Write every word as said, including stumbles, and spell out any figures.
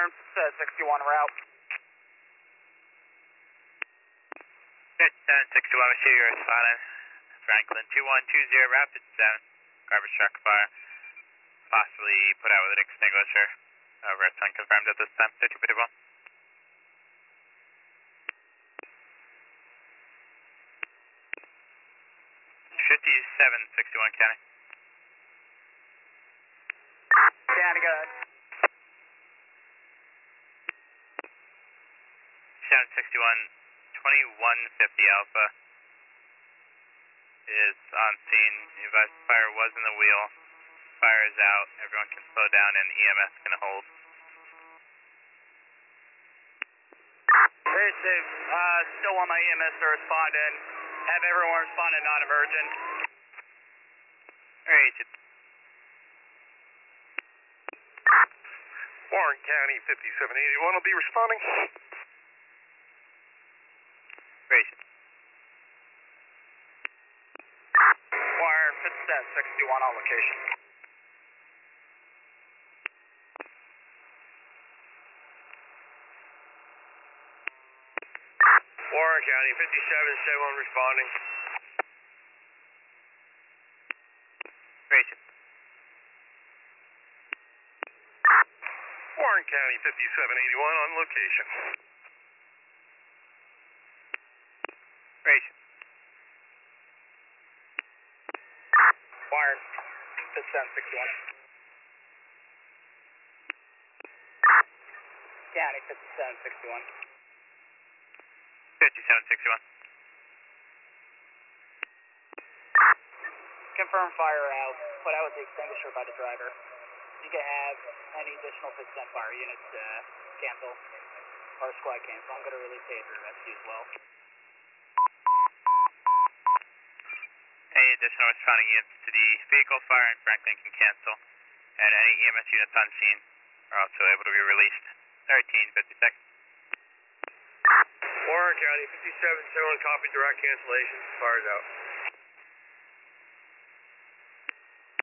Warren, uh, sixty-one route. seven sixty-one, we see your spotted. Franklin, two one two zero, Rapid seven. Garbage truck fire. Possibly put out with an extinguisher. Over at sun confirmed at this time. fifty fifty-one. fifty-seven sixty-one, County. County, go ahead. seven sixty-one, twenty-one fifty Alpha is on scene. The advised fire was in the wheel. Fire is out. Everyone can slow down and E M S can hold. Very safe. Uh, still want my E M S to respond in. Have everyone respond in non-emergent. Alright. Warren County, fifty-seven eighty-one will be responding. Great. Warren, fifty-seven sixty-one on location. Warren County, fifty-seven seventy-one responding. Great. Warren County, fifty-seven eighty-one on location. Great. Warren, fifty-seven sixty-one. County, fifty-seven sixty-one. fifty-seven sixty-one. Confirm fire out. Put out with the extinguisher by the driver. You can have any additional fifty-cent fire units uh, cancel or squad cancel. I'm going to release Adrian rescue as well. Any additional responding units to the vehicle fire in Franklin can cancel, and any E M S units on scene are also able to be released. thirteen fifty-six. Warren County, fifty-seven seventy-one, copy direct cancellation. Fire's out.